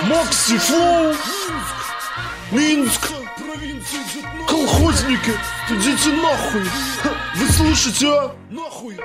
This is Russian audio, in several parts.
Макси Флоу, Минск, колхозники, идите нахуй. Вы слышите, а? Нахуй.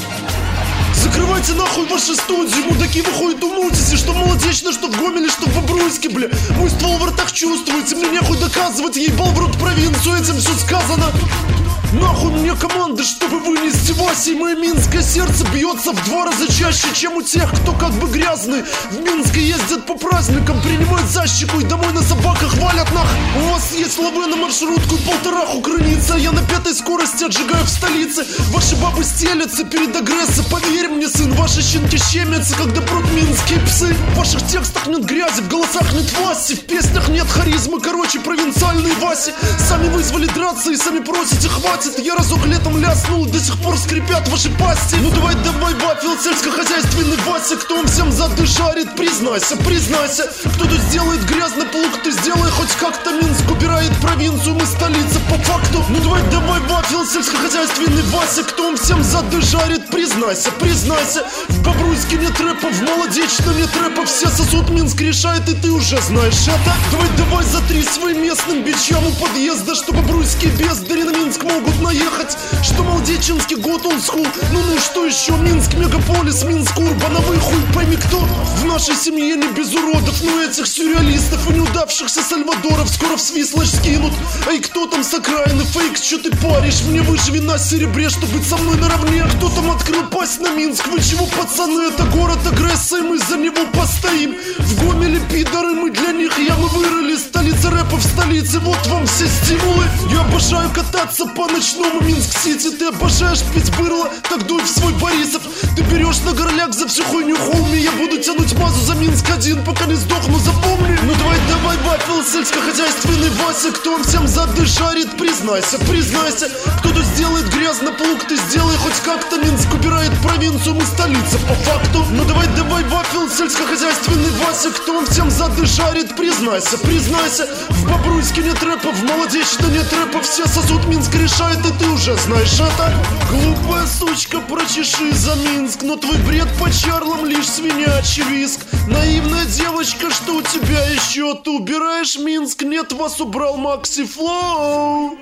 Закрывайте нахуй ваши студии, мудаки, вы хуй думаете, что в Молодечно, что в Гомеле, что в Бобруйске, бля. Мой ствол в ртах чувствуете, мне нехуй доказывать, я ебал в рот провинцию, этим все сказано. Нахуй мне команды, чтобы вынести Васи, и мое минское сердце бьется в 2 раза чаще, чем у тех, кто как бы грязный. В Минске ездят по праздникам, принимают защику и домой на собаках валят нах. У вас есть лавы на маршрутку и 1,5 границы, а я на 5-й скорости отжигаю в столице. Ваши бабы стелятся перед агрессией, поверь мне, сын, ваши щенки щемятся, когда прут минские псы. В ваших текстах нет грязи, в голосах нет власти, в песнях нет харизмы, короче, провинциальные Васи. Сами вызвали драться и сами просите хватит. Я разок летом ляснул, до сих пор скрипят ваши пасти. Ну давай, Вафел, сельскохозяйственный Вася, кто вам всем зады жарит, признайся, признайся. Кто тут сделает грязный плуг, ты сделай хоть как-то. Минск убирает провинцию, мы столица по факту. Ну давай, Вафел, сельскохозяйственный Вася, кто вам всем зады жарит, признайся, признайся. В Бобруйске нет рэпа, в Молодечно нет рэпа, все сосуд, Минск решает, и ты уже знаешь это. Давай затри своим местным бичам у подъезда, что бобруйские бездари на Минск могут наехать. Что молодеченский год он схул. Ну что еще? Минск мегаполис, Минск урбановый хуй. Пойми кто в нашей семье не без уродов. Ну этих сюрреалистов и неудавшихся сальвадоров скоро в свислочь скинут. Эй, кто там с окраины? Фейк, что ты паришь? Мне выживи на серебре, чтобы быть со мной наравне. Кто там открыл пасть на Минск? Вы чего, пацаны? Это город агрессии, мы за него постоим. В Гомеле пидоры, мы для них ямы вырыли. Столица рэпа в столице, вот вам все стимулы. Я обожаю кататься по ночному Минск-Сити. Ты обожаешь пить бырло, так дуй в свой Борисов. Ты берешь на горляк за всю хуйню хоуми. Я буду тянуть базу за Минск-1, пока не сдохну, запомни. Ну давай, Вафел, сельскохозяйственный Вася, кто вам всем зады жарит, признайся, признайся. Кто тут сделает грязный плуг, ты сделай хоть как-то. Минск убирает провинцию, мы столица по факту. Ну давай, Вафел, сельскохозяйственный Вася, кто вам всем зады жарит, признайся, признайся. В Бобруйске нет рэпа, в Молодечно нет рэпа, все сосуд, Минск решает, и ты уже знаешь это. Глупая сучка, прочеши за Минск, но твой бред по чарлам лишь свинячий виск. Наивная девочка, что у тебя еще? Ты убираешь Минск, нет, вас убрал Макси Флоу.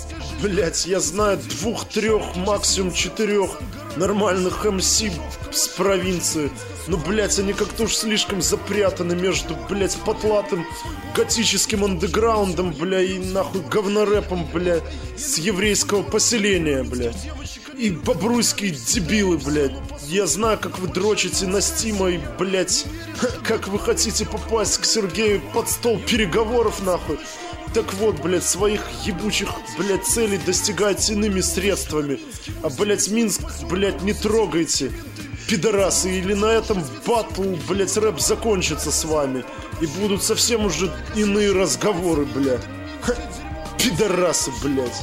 Блять, я знаю 2-3, максимум 4 нормальных МС с провинции. Но, блять, они как-то уж слишком запрятаны между, блять, потлатым готическим андеграундом, бля, и нахуй говнорэпом, бля, с еврейского поселения, бля. И бобруйские дебилы, блядь. Я знаю, как вы дрочите на Стима и, блядь, как вы хотите попасть к Сергею под стол переговоров, нахуй. Так вот, блядь, своих ебучих, блядь, целей достигайте иными средствами. А, блядь, Минск, блядь, не трогайте, пидорасы. Или на этом батл, блядь, рэп закончится с вами. И будут совсем уже иные разговоры, блядь. Пидорасы, блядь.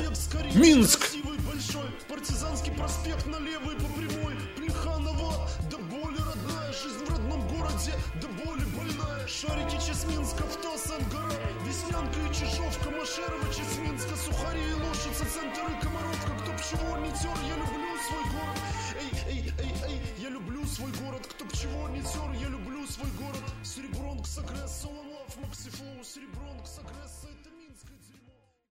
Минск! Партизанский проспект налево и по прямой. Плеханова, до боли родная. Жизнь в родном городе, до боли больная. Шарики Чесминска, Втос-Ангара. Веснянка и Чижовка, Машерова, Чесминска. Сухари и Лошица, центр и Комаровка. Кто б чего не тер, я люблю свой город. Эй, я люблю свой город. Кто б чего не тер, я люблю свой город. Серебронг, Сагресс, Соломов, Макси Флоу, Серебронг, Сагресс.